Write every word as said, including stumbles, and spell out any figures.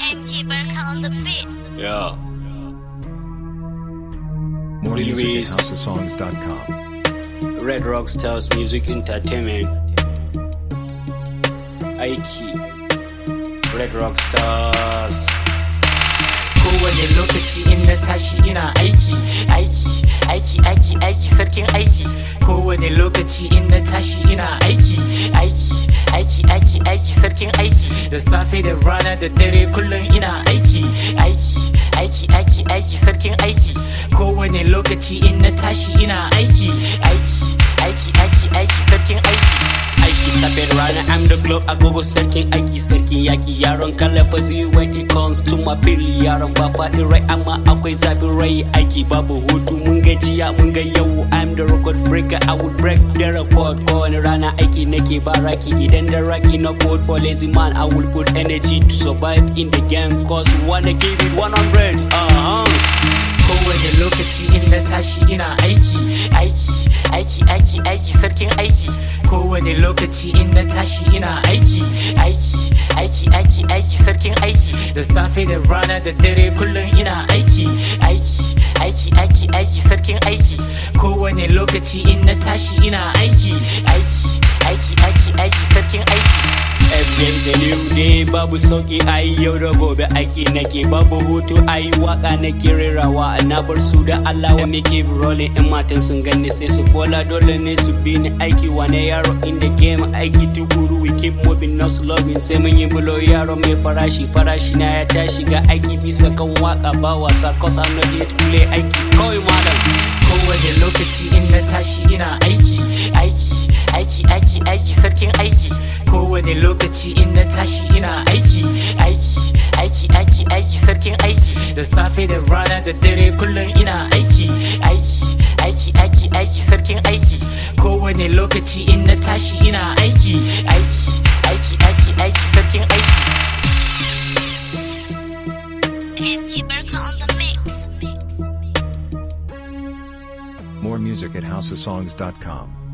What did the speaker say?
M G Barka on the beat. Yeah. More music at Release. house of songs dot com. Red Rock Stars Music Entertainment. Aiki. Red Rock Stars. Kowane lokaci in na tashi ina aiki, aiki, aiki, aiki, aiki, sarkin aiki. Kowane lokaci in na tashi ina aiki, aiki, aiki, aiki, aiki, sarkin aiki. Da safe da rana da dare kullum ina aiki, aiki, aiki, aiki, aiki, sarkin aiki. Kowane lokaci in na tashi ina aiki, aiki, aiki, aiki, aiki, sarkin aiki. Aiki safe rana, I'm the globe agogo sarkin aiki sarkin yaki yaron kalafazi when it comes to my feel yaron ba faɗi rai amma akwai zafin rai aiki babu hutu mun gajiya mun ga yau I'm the record breaker I would break the record kowane rana aiki nake ba raki idan da raki na code for lazy man I will put energy to survive in the game cause we wanna give it one hundred uh-huh. Kowane lokaci in na tashi ina aiki, aiki, aiki, aiki, aiki, sarkin aiki. Kowane lokaci in na tashi ina aiki, aiki, aiki, aiki, aiki, sarkin aiki. Da safe da rana da dare kullum ina aiki, aiki, aiki, aiki, aiki, sarkin aiki. Kowane lokaci in na tashi ina aiki, aiki, aiki, aiki, aiki, sarkin aiki. Every day is a new day, babu sauki ai yau da gobe aiki nake babu hutu ai waka nake rerawa na bar su da Allah wa me keep rolling in matan sun ganni sai su fola dole ne su bi ni aiki wane yaro in the game aiki tukuru we keep moving no slowing sai mun yi bulo yaro mai farashi farashi na ya tashi ga aiki bisa kan waka ba wasa cause I'm not here to play aiki kawai malam. Kowane lokaci in na tashi ina aiki, aiki, aiki, aiki, aiki, sarkin aiki. Kowane lokaci in na tashi ina aiki, aiki, aiki, aiki, aiki, sarkin aiki. Da safe da rana da dare kullum ina aiki, aiki, aiki, aiki, aiki, sarkin aiki. Kowane lokaci in na tashi ina aiki, aiki, aiki, aiki, aiki, sarkin aiki. M G Barka on the mix. More music at house of songs dot com.